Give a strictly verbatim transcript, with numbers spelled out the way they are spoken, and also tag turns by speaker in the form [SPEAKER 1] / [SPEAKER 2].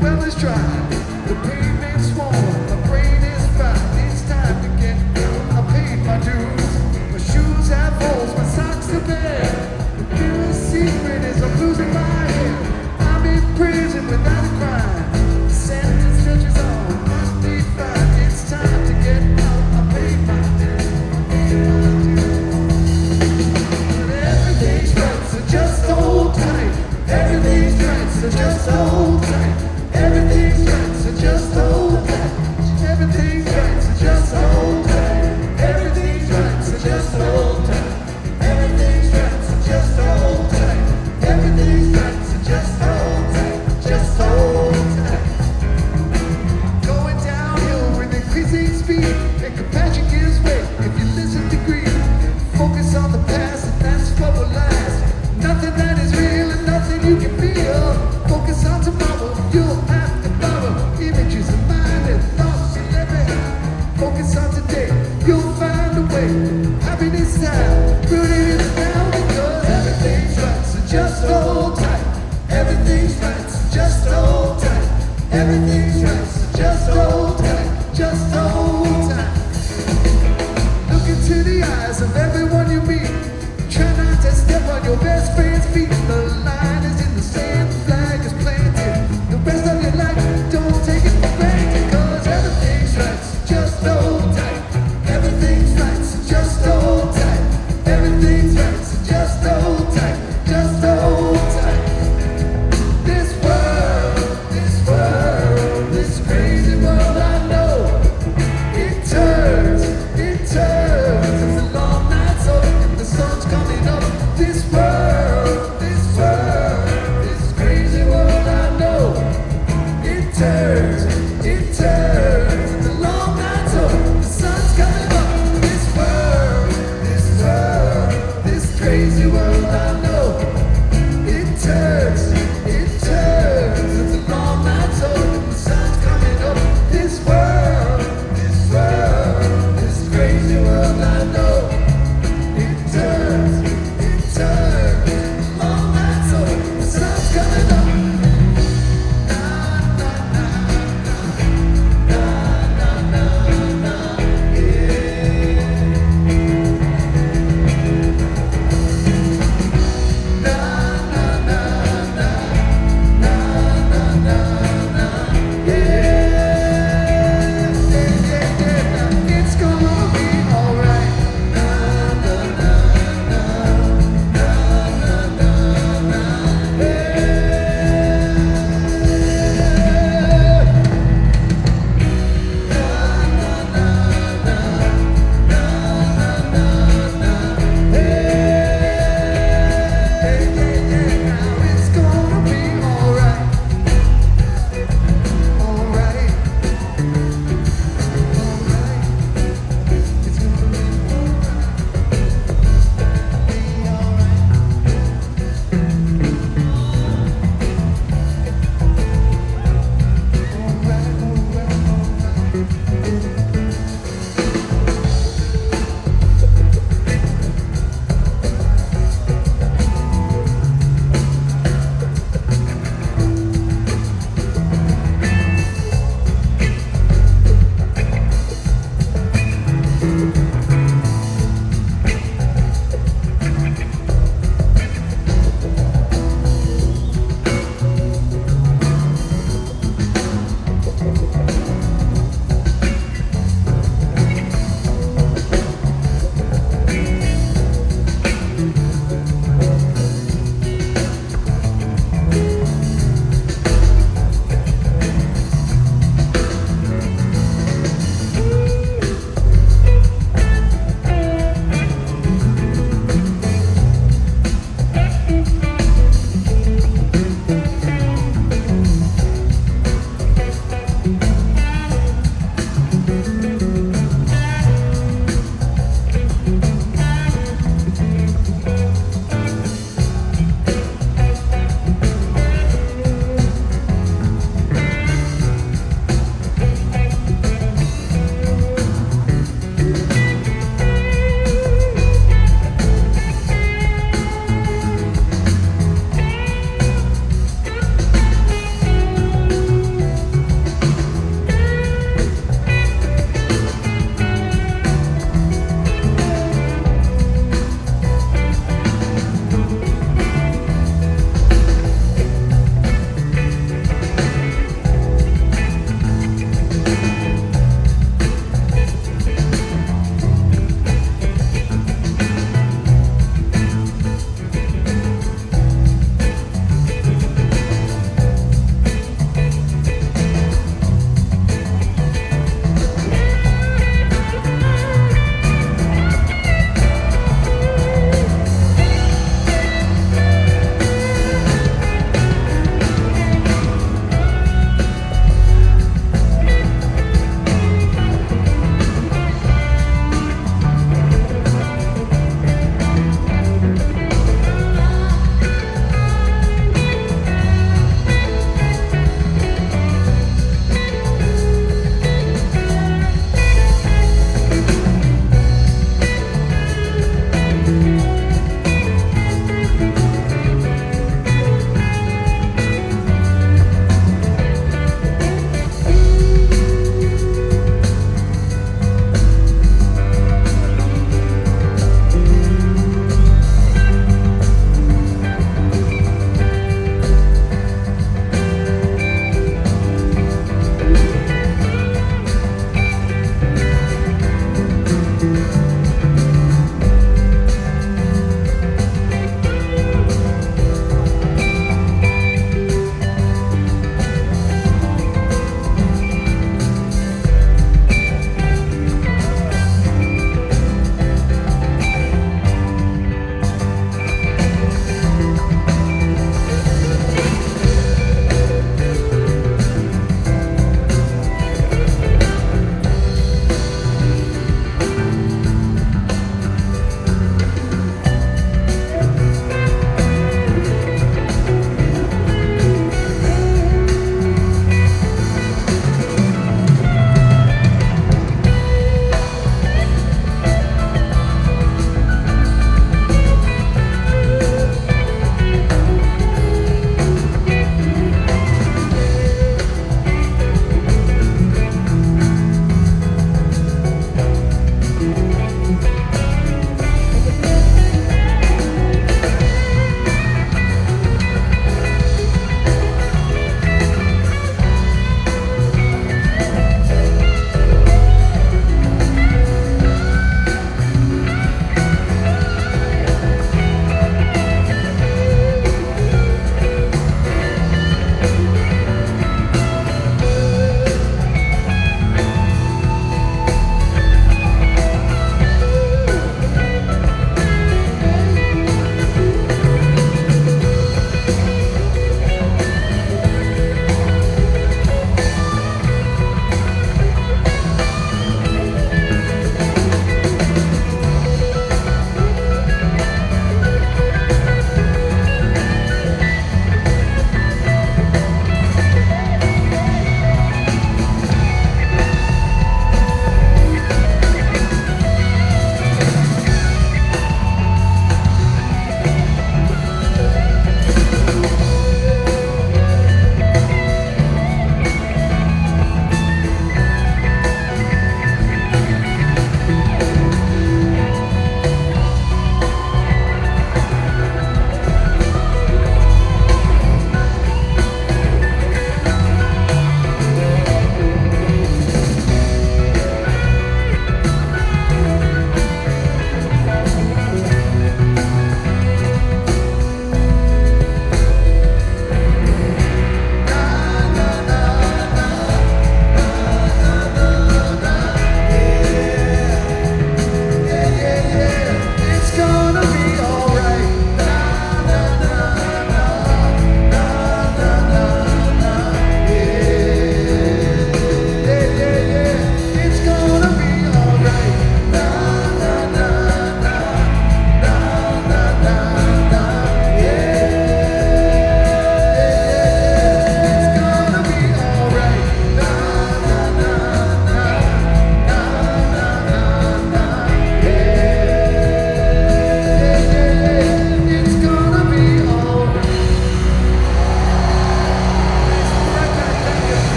[SPEAKER 1] well is dry. The pavement's warm, my brain is fried. It's time to get out. I paid my dues. My shoes have holes, my socks are bare. The purest secret is I'm losing my hair. I'm in prison without a crime. The sentence stretches on, must be fine. It's time to get out. I paid my dues. I paid my dues. But everything's right, so just hold tight. Everything's right, so just hold tight. Everything's right, so just hold tight. Everything's right, so just hold tight. Everything's right, so just hold tight. Everything's right, so just hold tight. Everything's right, so just hold tight. Just hold tight. Going downhill with increasing speed, and compassion gives way if you listen to grief. Focus on the past, and that's what will last. Nothing that is real and nothing you can feel. Focus on tomorrow, you'll have to borrow images of mind and thoughts you live in. Focus on today, you'll find a way. Happiness time, rooted in the now, because everything's right, so just hold tight. Everything's right, so just hold tight. Everything's right, so just hold tight. Just hold tight. Look into the eyes of everyone you meet. Try not to step on your best friend's feet. The line is in the sand, the flag is planted. The rest of your life, don't take it for granted. Cause everything's right, so just hold tight. Everything's right, so just hold tight. Everything's